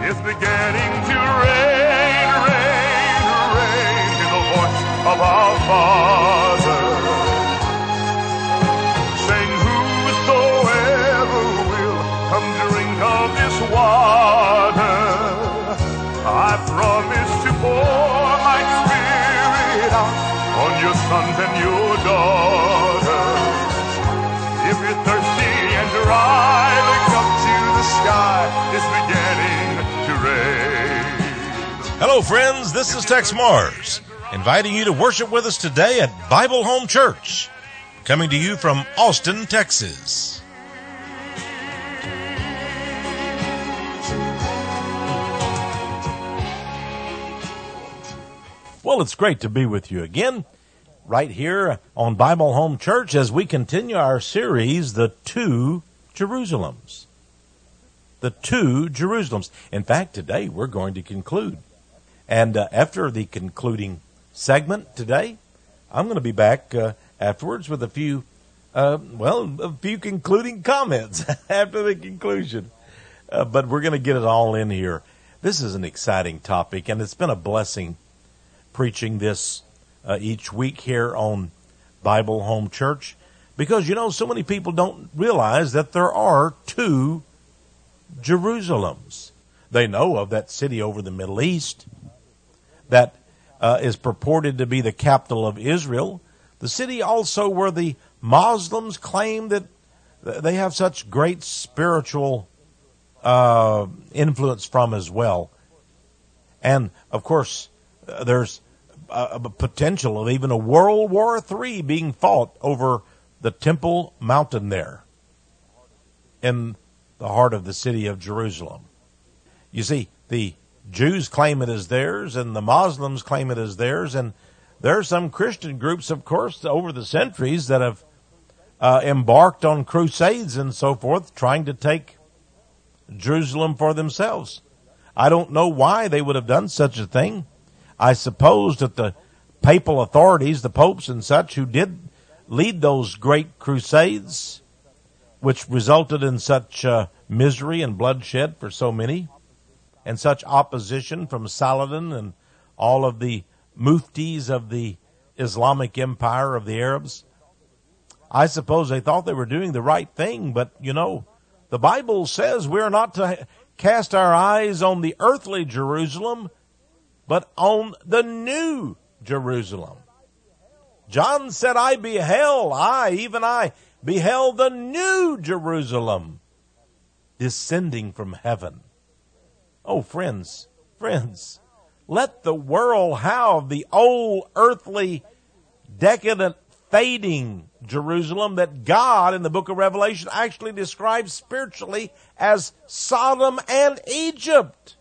is beginning to reign, reign, reign in the voice of our Father. Saying, whosoever will come drink of this water, I promise to pour my Spirit out on your sons and your daughters. If you're thirsty and dry, look up to the sky, it's beginning to rain. Hello, friends. This is Tex Mars, inviting you to worship with us today at Bible Home Church, coming to you from Austin, Texas. Well, it's great to be with you again, right here on Bible Home Church as we continue our series, The Two Jerusalems. The Two Jerusalems. In fact, today we're going to conclude. And after the concluding segment today, I'm going to be back afterwards with a few concluding comments after the conclusion. But we're going to get it all in here. This is an exciting topic, and it's been a blessing preaching this each week here on Bible Home Church, because, so many people don't realize that there are two Jerusalems. They know of that city over the Middle East that is purported to be the capital of Israel, the city also where the Muslims claim that they have such great spiritual influence from as well. And, of course, there's a potential of even a World War III being fought over the Temple Mountain there in the heart of the city of Jerusalem. You see, the Jews claim it as theirs and the Muslims claim it as theirs, and there are some Christian groups, of course, over the centuries that have embarked on crusades and so forth, trying to take Jerusalem for themselves. I don't know why they would have done such a thing. I suppose that the papal authorities, the popes and such, who did lead those great crusades, which resulted in such misery and bloodshed for so many, and such opposition from Saladin and all of the muftis of the Islamic Empire of the Arabs, I suppose they thought they were doing the right thing. But, the Bible says we're not to cast our eyes on the earthly Jerusalem, but on the new Jerusalem. John said, I, even I, beheld the new Jerusalem descending from heaven. Oh, friends, let the world have the old earthly, decadent, fading Jerusalem that God in the book of Revelation actually describes spiritually as Sodom and Egypt.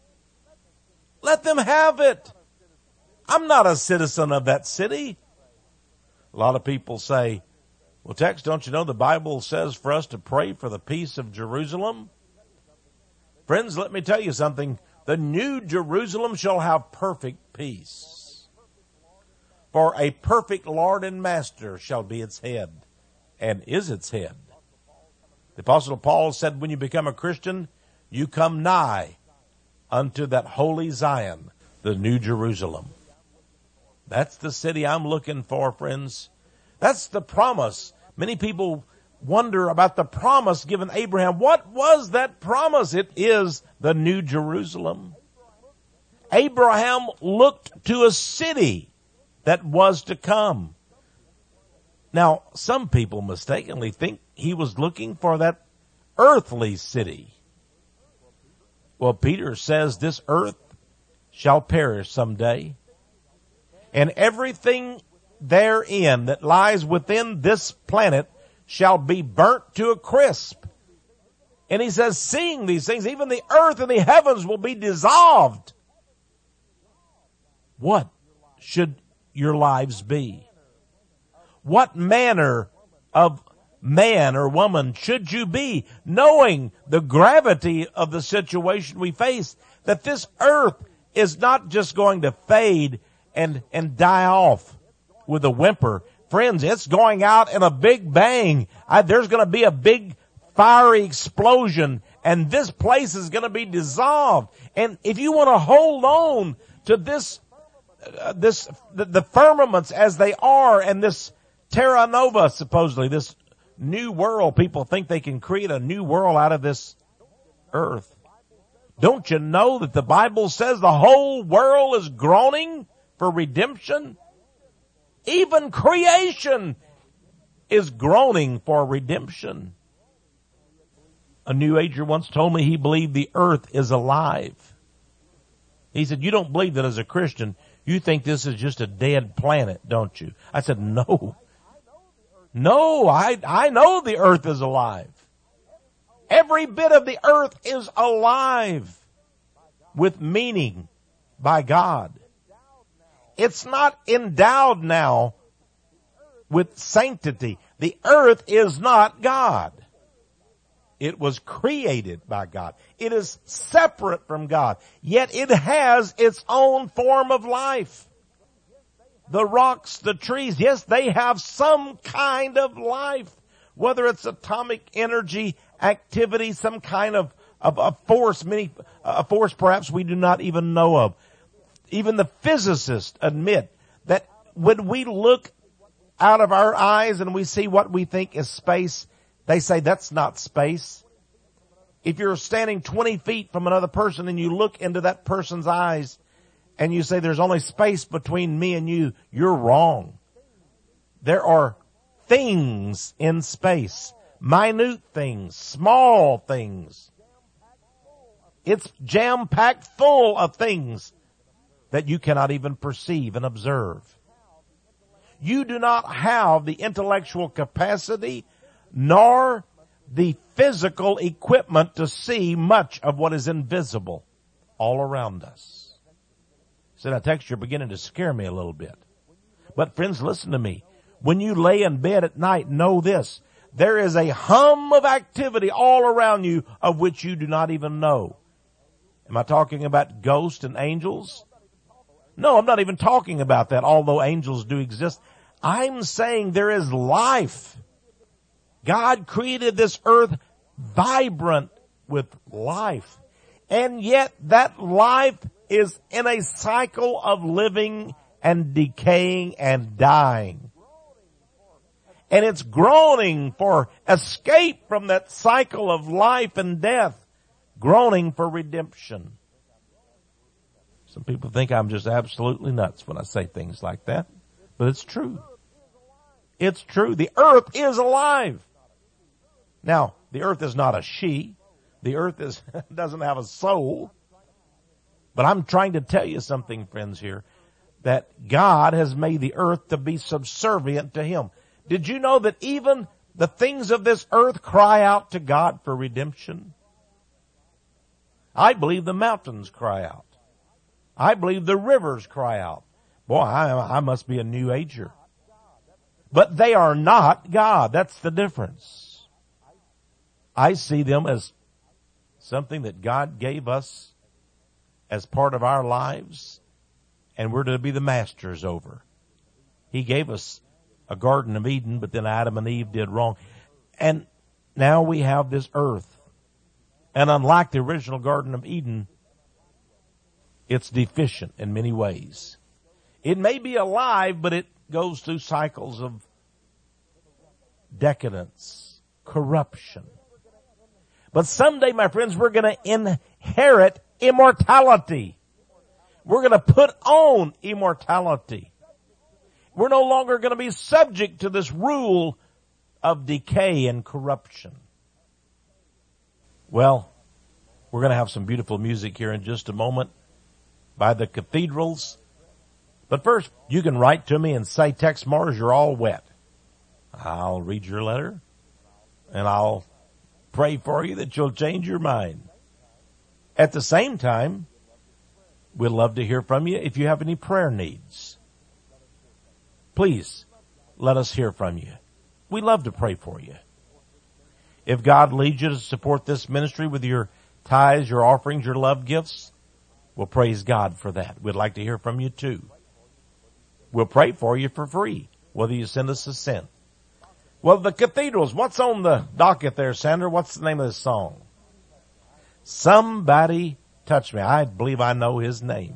Let them have it. I'm not a citizen of that city. A lot of people say, well, Tex, don't you know the Bible says for us to pray for the peace of Jerusalem? Friends, let me tell you something. The new Jerusalem shall have perfect peace. For a perfect Lord and Master shall be its head, and is its head. The Apostle Paul said, when you become a Christian, you come nigh unto that holy Zion, the new Jerusalem. That's the city I'm looking for, friends. That's the promise. Many people wonder about the promise given Abraham. What was that promise? It is the new Jerusalem. Abraham looked to a city that was to come. Now, some people mistakenly think he was looking for that earthly city. Well, Peter says this earth shall perish someday, and everything therein that lies within this planet shall be burnt to a crisp. And he says, seeing these things, even the earth and the heavens will be dissolved. What should your lives be? What manner of man or woman should you be, knowing the gravity of the situation we face, that this earth is not just going to fade and die off with a whimper. Friends, it's going out in a big bang. There's going to be a big fiery explosion, and this place is going to be dissolved. And if you want to hold on to the firmaments as they are, and this terra nova, supposedly, this new world, people think they can create a new world out of this earth. Don't you know that the Bible says the whole world is groaning for redemption? Even creation is groaning for redemption. A New Ager once told me he believed the earth is alive. He said, you don't believe that as a Christian. You think this is just a dead planet, don't you? I said, no. No, I know the earth is alive. Every bit of the earth is alive with meaning by God. It's not endowed now with sanctity. The earth is not God. It was created by God. It is separate from God. Yet it has its own form of life. The rocks, the trees, yes, they have some kind of life. Whether it's atomic energy, activity, some kind of a force, a force perhaps we do not even know of. Even the physicists admit that when we look out of our eyes and we see what we think is space, they say that's not space. If you're standing 20 feet from another person and you look into that person's eyes and you say there's only space between me and you, you're wrong. There are things in space, minute things, small things. It's jam-packed full of things that you cannot even perceive and observe. You do not have the intellectual capacity nor the physical equipment to see much of what is invisible all around us. So that text, you're beginning to scare me a little bit. But friends, listen to me. When you lay in bed at night, know this. There is a hum of activity all around you of which you do not even know. Am I talking about ghosts and angels? No, I'm not even talking about that, although angels do exist. I'm saying there is life. God created this earth vibrant with life. And yet that life is in a cycle of living and decaying and dying. And it's groaning for escape from that cycle of life and death, groaning for redemption. Some people think I'm just absolutely nuts when I say things like that, but it's true. It's true. The earth is alive. Now, the earth is not a she. The earth doesn't have a soul. But I'm trying to tell you something, friends, here, that God has made the earth to be subservient to Him. Did you know that even the things of this earth cry out to God for redemption? I believe the mountains cry out. I believe the rivers cry out. Boy, I must be a New Ager. But they are not God. That's the difference. I see them as something that God gave us as part of our lives, and we're to be the masters over. He gave us a Garden of Eden, but then Adam and Eve did wrong. And now we have this earth. And unlike the original Garden of Eden, it's deficient in many ways. It may be alive, but it goes through cycles of decadence, corruption. But someday, my friends, we're going to inherit immortality. We're going to put on immortality. We're no longer going to be subject to this rule of decay and corruption. Well, we're going to have some beautiful music here in just a moment by the Cathedrals. But first, you can write to me and say, Tex Mars, you're all wet. I'll read your letter, and I'll pray for you that you'll change your mind. At the same time, we'd love to hear from you if you have any prayer needs. Please, let us hear from you. We love to pray for you. If God leads you to support this ministry with your tithes, your offerings, your love gifts, we'll praise God for that. We'd like to hear from you too. We'll pray for you for free, whether you send us a cent. Well, the Cathedrals, what's on the docket there, Sandra? What's the name of this song? Somebody touched me. I believe I know his name.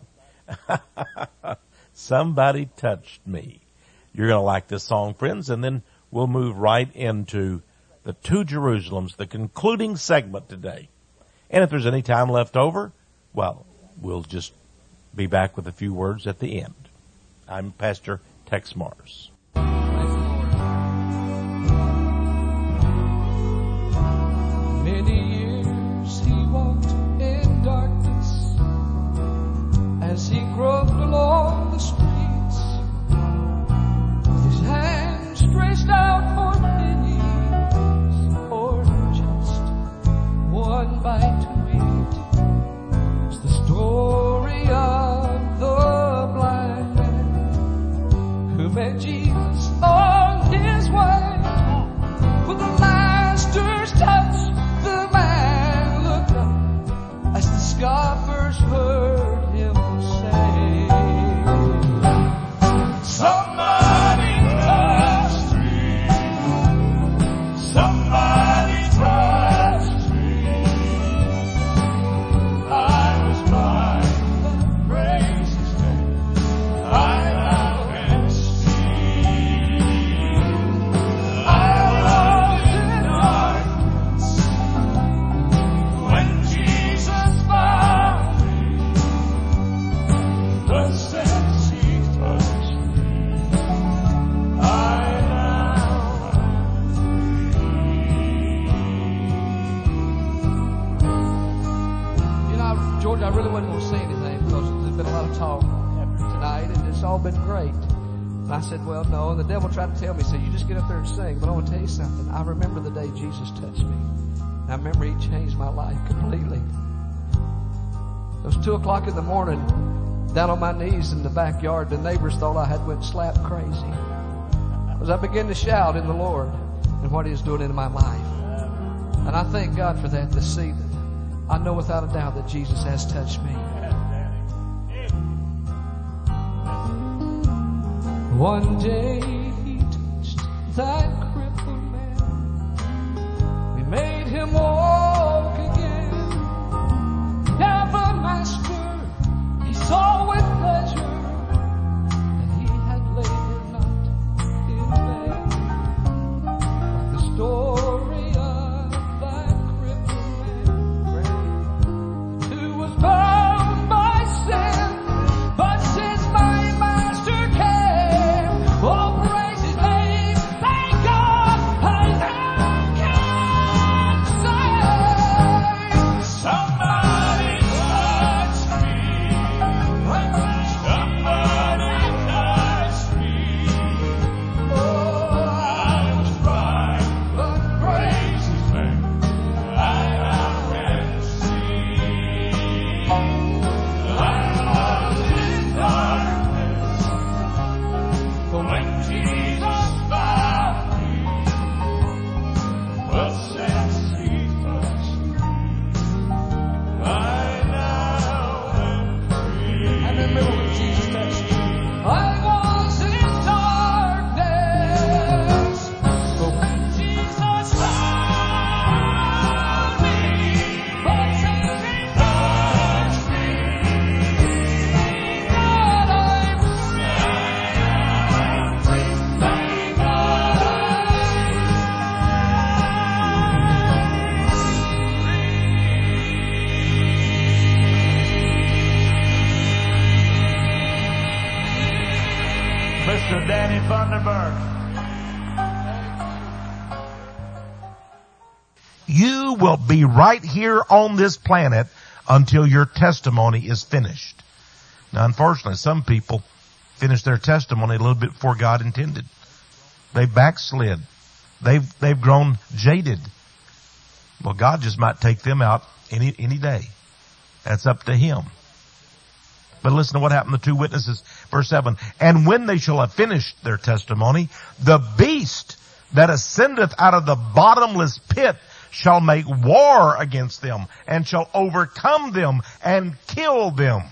Somebody touched me. You're going to like this song, friends, and then we'll move right into the Two Jerusalems, the concluding segment today. And if there's any time left over, well, we'll just be back with a few words at the end. I'm Pastor Tex Mars. Many years he walked in darkness as he groped along the streets, his hands stretched out for pennies or just one bite to eat. It's the story of the blind man who met Jesus on his way. With the master's touch, the man looked up as the scoffers heard him say, somebody touched me, somebody touched me. I was blind, but praise his name, I now can see. I was in darkness when Jesus found me, but since he touched me, I now am free. You know, George, I really wasn't going to say anything because there's been a lot of talk tonight and it's all been great. And I said, well, no. And the devil tried to tell me, he said, you just get up there and sing. But I want to tell you something. I remember the day Jesus touched me. And I remember he changed my life completely. It was 2 o'clock in the morning, down on my knees in the backyard. The neighbors thought I had went slap crazy. As I began to shout in the Lord and what he was doing in my life. And I thank God for that this evening. I know without a doubt that Jesus has touched me. One day he touched that crippled man. He made him walk again. Now the master he saw with pleasure that he had labored not in vain. The story of that crippled man, who was bound by sin, but since my master came, oh, praise his name, thank God I now can say, somebody touched me, somebody touched me. Oh, I was blind, but praise his name, I now can see. I was in darkness when Jesus found me, but since he touched me, I now am free. I remember when Jesus touched me. I was in darkness, but when Jesus found me, but since he touched me, God, I'm free. Thank God Mr. Danny Thunderberg. You will be right here on this planet until your testimony is finished. Now, unfortunately, some people finish their testimony a little bit before God intended. They backslid. They've grown jaded. Well, God just might take them out any day. That's up to Him. But listen to what happened to the two witnesses. Verse 7. And when they shall have finished their testimony, the beast that ascendeth out of the bottomless pit shall make war against them, and shall overcome them, and kill them.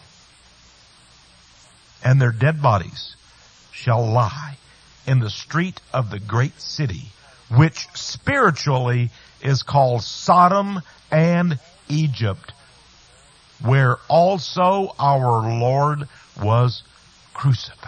And their dead bodies shall lie in the street of the great city, which spiritually is called Sodom and Egypt, where also our Lord was crucified.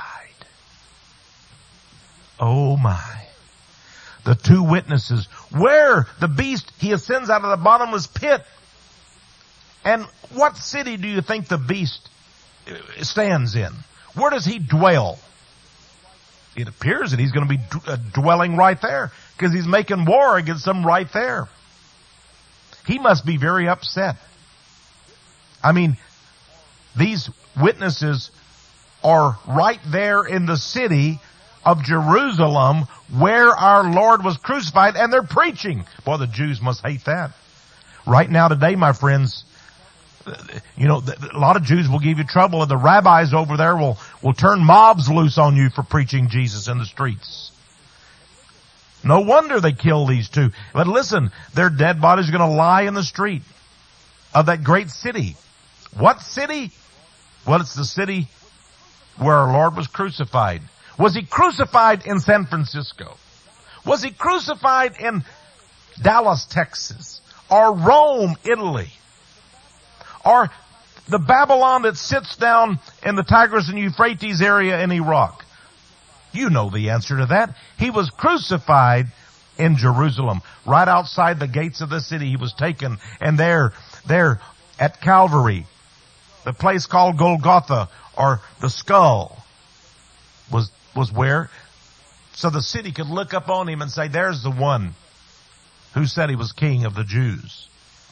Oh my. The two witnesses, where the beast, he ascends out of the bottomless pit. And what city do you think the beast stands in? Where does he dwell? It appears that he's going to be dwelling right there, because he's making war against them right there. He must be very upset. I mean, these witnesses are right there in the city of Jerusalem where our Lord was crucified, and they're preaching. Boy, the Jews must hate that. Right now today, my friends, you know, a lot of Jews will give you trouble, and the rabbis over there will turn mobs loose on you for preaching Jesus in the streets. No wonder they kill these two. But listen, their dead bodies are going to lie in the street of that great city. What city? Well, it's the city where our Lord was crucified. Was he crucified in San Francisco? Was he crucified in Dallas, Texas? Or Rome, Italy? Or the Babylon that sits down in the Tigris and Euphrates area in Iraq? You know the answer to that. He was crucified in Jerusalem. Right outside the gates of the city he was taken. And there at Calvary, the place called Golgotha, or the skull, was where? So the city could look up on him and say, there's the one who said he was king of the Jews.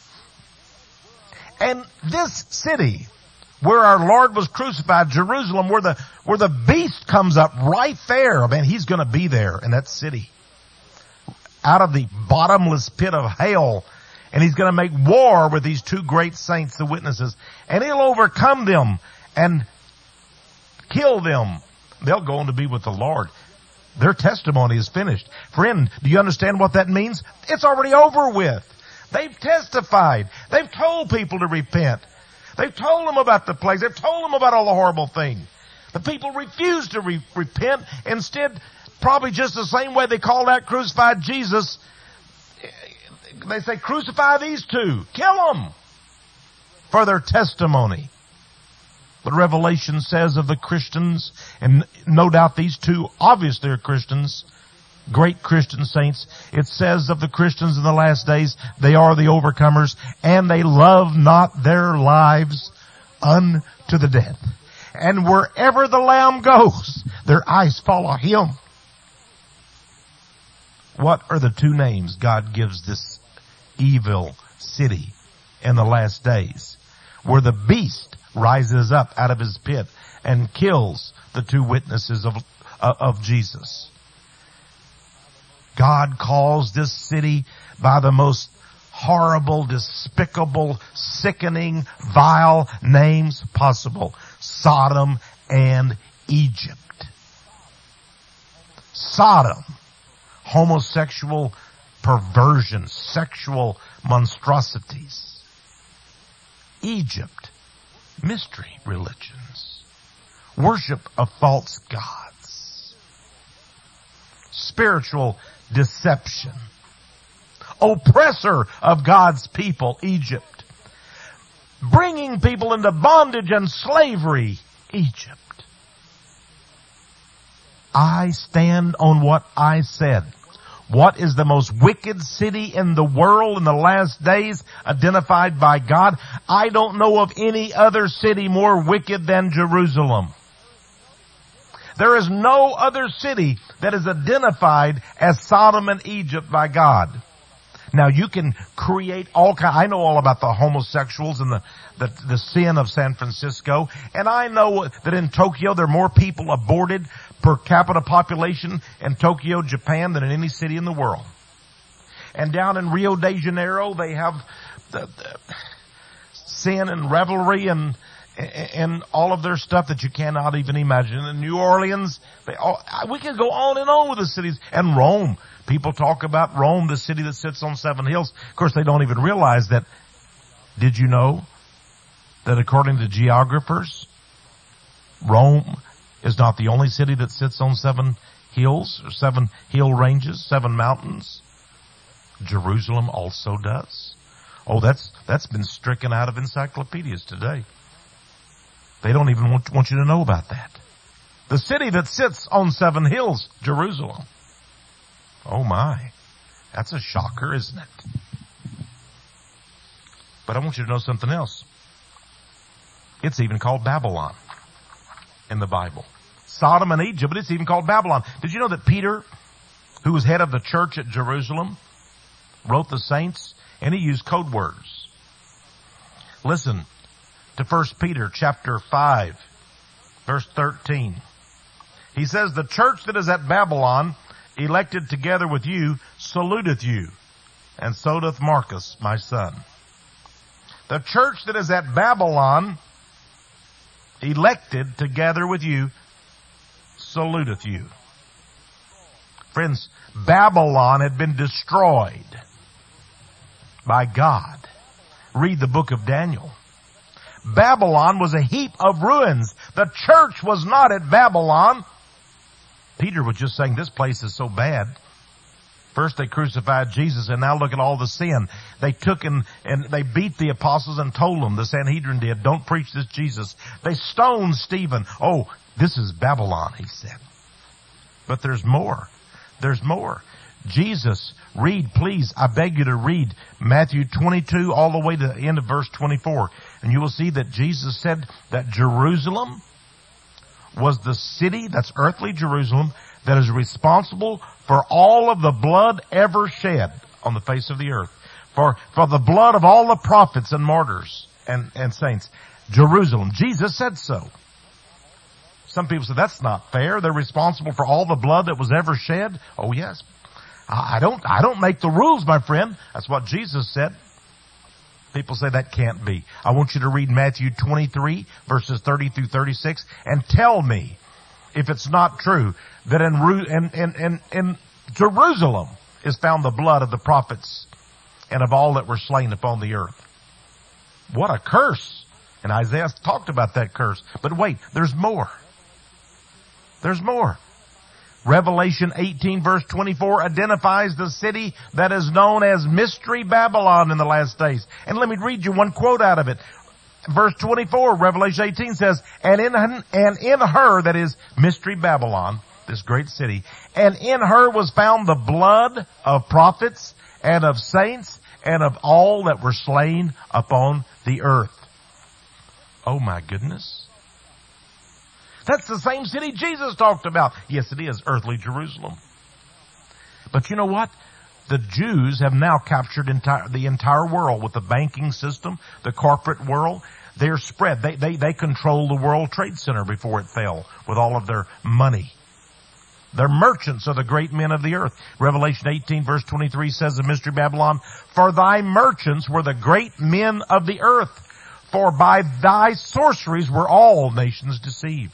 And this city where our Lord was crucified, Jerusalem, where the beast comes up right there, man, he's going to be there in that city. Out of the bottomless pit of hell. And he's going to make war with these two great saints, the witnesses. And he'll overcome them and kill them. They'll go on to be with the Lord. Their testimony is finished. Friend, do you understand what that means? It's already over with. They've testified. They've told people to repent. They've told them about the plagues. They've told them about all the horrible things. The people refuse to repent. Instead, probably just the same way they called out crucified Jesus, they say, crucify these two. Kill them for their testimony. But Revelation says of the Christians, and no doubt these two obviously are Christians, great Christian saints, it says of the Christians in the last days, they are the overcomers, and they love not their lives unto the death. And wherever the Lamb goes, their eyes follow him. What are the two names God gives this evil city in the last days? Where the beast rises up out of his pit and kills the two witnesses of Jesus. God calls this city by the most horrible, despicable, sickening, vile names possible. Sodom and Egypt. Sodom, homosexual perversion, sexual monstrosities. Egypt, mystery religions, worship of false gods, spiritual deception, oppressor of God's people, Egypt, bringing people into bondage and slavery, Egypt. I stand on what I said. What is the most wicked city in the world in the last days identified by God? I don't know of any other city more wicked than Jerusalem. There is no other city that is identified as Sodom and Egypt by God. Now you can create all kind. I know all about the homosexuals and the sin of San Francisco, and I know that in Tokyo there are more people aborted per capita population in Tokyo, Japan, than in any city in the world. And down in Rio de Janeiro they have the sin and revelry and all of their stuff that you cannot even imagine. In New Orleans, we can go on and on with the cities. And Rome. People talk about Rome, the city that sits on 7 hills. Of course, they don't even realize that. Did you know that according to geographers, Rome is not the only city that sits on 7 hills, or 7 hill ranges, 7 mountains? Jerusalem also does. Oh, that's been stricken out of encyclopedias today. They don't even want you to know about that. The city that sits on 7 hills, Jerusalem. Oh my. That's a shocker, isn't it? But I want you to know something else. It's even called Babylon in the Bible. Sodom and Egypt, but it's even called Babylon. Did you know that Peter, who was head of the church at Jerusalem, wrote the saints, and he used code words? Listen to 1 Peter chapter 5, verse 13. He says, the church that is at Babylon, elected together with you, saluteth you, and so doth Marcus, my son. The church that is at Babylon, elected together with you, saluteth you. Friends, Babylon had been destroyed by God. Read the book of Daniel. Babylon was a heap of ruins. The church was not at Babylon. Peter was just saying this place is so bad. First they crucified Jesus, and now look at all the sin. They took and they beat the apostles and told them, the Sanhedrin did, don't preach this Jesus. They stoned Stephen. Oh, this is Babylon, he said. But there's more. There's more. Jesus, read, please, I beg you to read Matthew 22 all the way to the end of verse 24. And you will see that Jesus said that Jerusalem was the city, that's earthly Jerusalem, that is responsible for all of the blood ever shed on the face of the earth. For the blood of all the prophets and martyrs and saints. Jerusalem. Jesus said so. Some people say that's not fair. They're responsible for all the blood that was ever shed. Oh yes. I don't make the rules, my friend. That's what Jesus said. People say that can't be. I want you to read Matthew 23 verses 30 through 36 and tell me if it's not true that in Jerusalem is found the blood of the prophets and of all that were slain upon the earth. What a curse. And Isaiah talked about that curse. But wait, there's more. There's more. Revelation 18 verse 24 identifies the city that is known as Mystery Babylon in the last days. And let me read you one quote out of it. Verse 24, Revelation 18 says, and in her, that is Mystery Babylon, this great city, and in her was found the blood of prophets and of saints and of all that were slain upon the earth. Oh my goodness. That's the same city Jesus talked about. Yes, it is earthly Jerusalem. But you know what? The Jews have now captured the entire world with the banking system, the corporate world. They're spread. They control the World Trade Center before it fell with all of their money. They're merchants of the great men of the earth. Revelation 18 verse 23 says in Mystery Babylon, for thy merchants were the great men of the earth, for by thy sorceries were all nations deceived.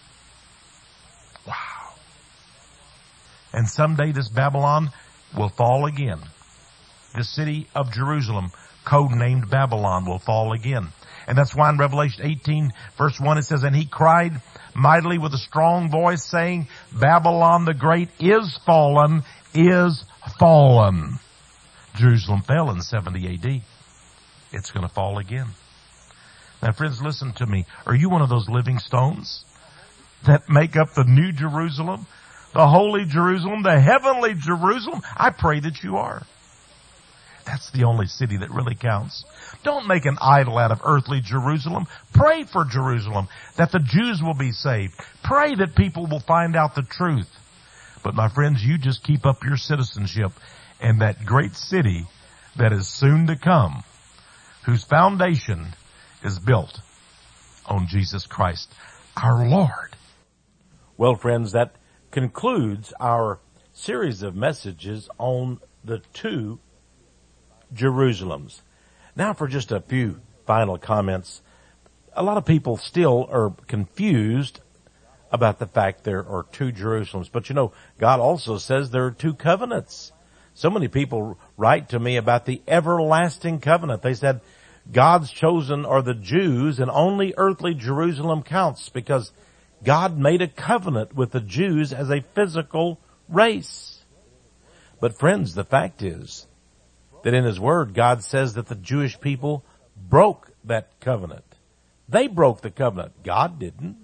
Wow. And someday this Babylon will fall again. The city of Jerusalem, codenamed Babylon, will fall again. And that's why in Revelation 18 verse 1 it says, and he cried mightily with a strong voice saying, Babylon the great is fallen, is fallen. Jerusalem fell in 70 AD. It's going to fall again. Now friends, listen to me. Are you one of those living stones that make up the new Jerusalem, the holy Jerusalem, the heavenly Jerusalem? I pray that you are. That's the only city that really counts. Don't make an idol out of earthly Jerusalem. Pray for Jerusalem, that the Jews will be saved. Pray that people will find out the truth. But my friends, you just keep up your citizenship in that great city that is soon to come, whose foundation is built on Jesus Christ, our Lord. Well, friends, that concludes our series of messages on the two Jerusalems. Now for just a few final comments. A lot of people still are confused about the fact there are two Jerusalems. But you know, God also says there are two covenants. So many people write to me about the everlasting covenant. They said, God's chosen are the Jews and only earthly Jerusalem counts because God made a covenant with the Jews as a physical race. But friends, the fact is that in His Word, God says that the Jewish people broke that covenant. They broke the covenant. God didn't.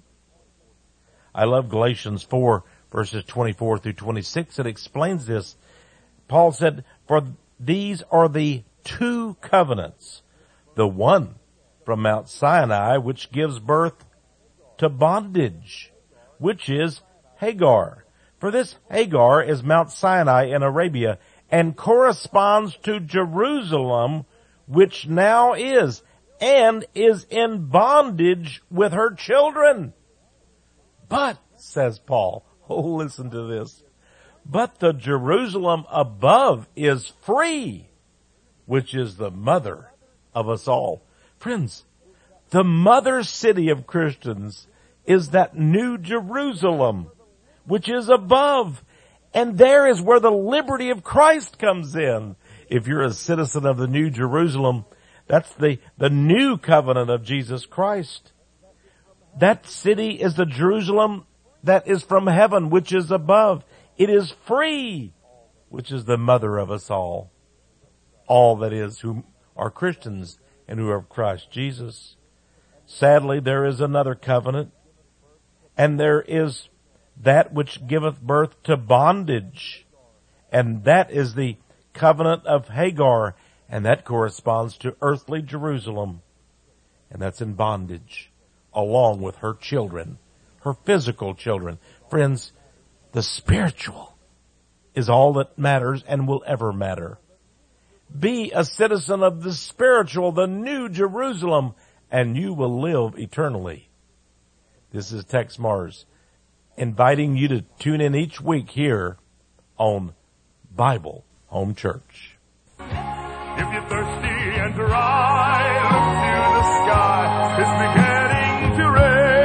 I love Galatians 4, verses 24 through 26. It explains this. Paul said, for these are the two covenants. The one from Mount Sinai, which gives birth to bondage, which is Hagar. For this Hagar is Mount Sinai in Arabia and corresponds to Jerusalem, which now is and is in bondage with her children. But, says Paul, oh, listen to this, but the Jerusalem above is free, which is the mother of us all. Friends, the mother city of Christians is that New Jerusalem, which is above. And there is where the liberty of Christ comes in. If you're a citizen of the New Jerusalem, that's the new covenant of Jesus Christ. That city is the Jerusalem that is from heaven, which is above. It is free, which is the mother of us all. All that is who are Christians and who are of Christ Jesus. Sadly, there is another covenant, and there is that which giveth birth to bondage, and that is the covenant of Hagar, and that corresponds to earthly Jerusalem, and that's in bondage, along with her children, her physical children. Friends, the spiritual is all that matters and will ever matter. Be a citizen of the spiritual, the New Jerusalem, and you will live eternally. This is Tex Mars, inviting you to tune in each week here on Bible Home Church. If you're thirsty and dry, look to the sky. It's beginning to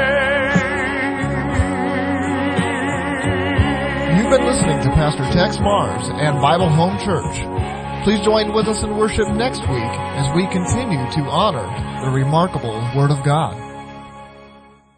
rain. You've been listening to Pastor Tex Mars and Bible Home Church. Please join with us in worship next week as we continue to honor the remarkable Word of God.